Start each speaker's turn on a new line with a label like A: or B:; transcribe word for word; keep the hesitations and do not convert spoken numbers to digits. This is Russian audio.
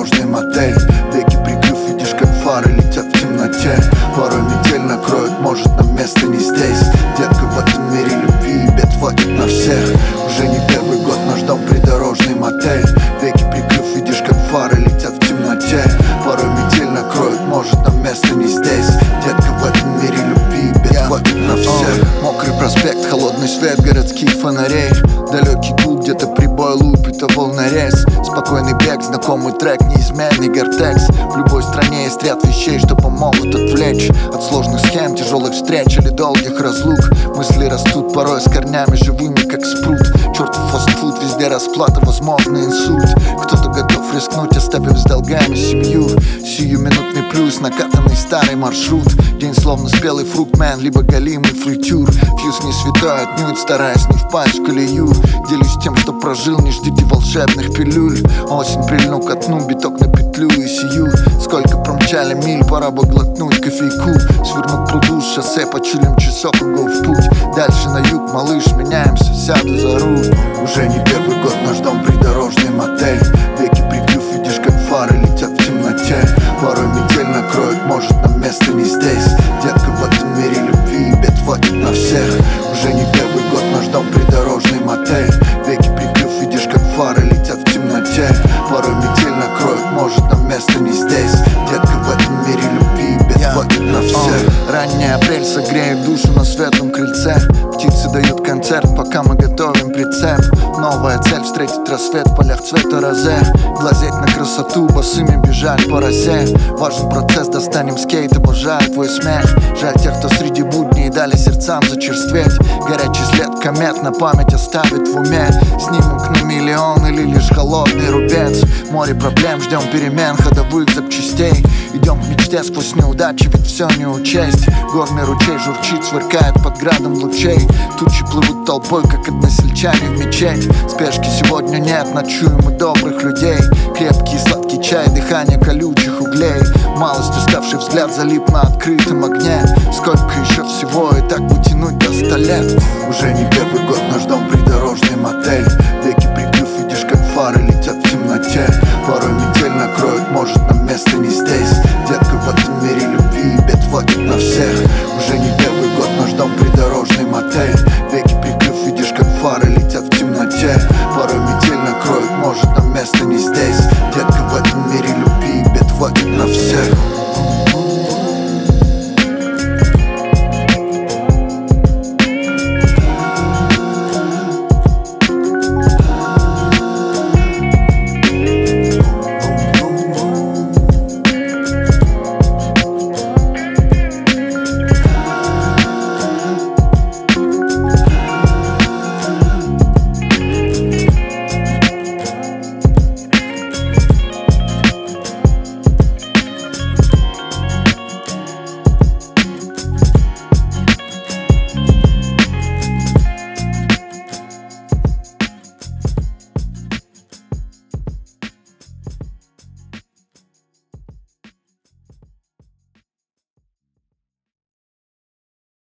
A: придорожный мотель. Веки прикрыв, видишь, как фары летят в темноте. Порой метель накроет, может, нам место не здесь. Детка, в этом мире любви и бед хватит на всех. Уже не первый год наш дом придорожный мотель. Веки прикрыв, видишь, как фары летят в темноте. Порой метель накроет, может, нам место не здесь. Детка, в этом мире любви и бед хватит на всех. Мокрый проспект, холодный свет городских фонарей. Далекий гул, где-то прибой лупит о волнорез. Спокойный бег, знакомый трек, неизменный гортекс. В любой стране есть ряд вещей, что помогут отвлечь от сложных схем, тяжелых встреч или долгих разлук. Мысли растут порой с корнями живыми, как спрут. Чертов фастфуд, везде расплата, возможный инсульт. Кто-то готов рискнуть, оставив с долгами семью. Сиюминутный плюс, накатанный старый маршрут. День словно спелый фруктмен, либо галимый фритюр. Фьюз не святой, отнюдь стараясь не впасть в колею. Делюсь тем, что прожил, не ждите волшебных пилюль. Осень прильну к окну, биток на петлю и сию. Сколько промчали миль, пора бы глотнуть кофейку. Сверну к пруду с шоссе, почилим часок и go в путь. Дальше на юг, малыш, меняемся, сяду за руль. Уже не первый год наш дом придорожный мотель. Веки прикрыв, видишь, как фары летят в темноте. Порой метель накроет, может, нам место не здесь. Детка, в этом мире любви и бед хватит на всех. Уже не первый год наш дом придорожный мотель. Веки прикрыв, видишь, как фары летят в темноте. Порой метель накроет, может, нам место не здесь. Детка, в этом мире любви и бед хватит на всех. Ранний апрель согреет душу на светлом крыльце. Птицы дают концерт, пока мы готовим прицеп. Новая цель — встретить рассвет в полях цвета розе. Глазеть на красоту, босыми бежать по росе. Важен процесс, достанем скейт, обожаю твой смех. Жаль тех, кто среди будней дали сердцам зачерстветь. Горячий след комет на память оставит в уме. Снимок на миллион или лишь холодный рубец. Море проблем, ждем перемен, ходовых запчастей. Идем к мечте сквозь неудачи, ведь все не учесть. Горный ручей журчит, сверкает под градом лучей. Тучи плывут толпой, как односельчане в мечеть. Спешки сегодня нет, ночуем мы добрых людей. Крепкий сладкий чай, дыхание колючих углей. Малость уставший взгляд залип на открытом огне. Сколько еще всего и так бы тянуть до ста лет. Уже не первый год наш дом придорожный мотель. Веки прикрыв, видишь, как фары летят в темноте.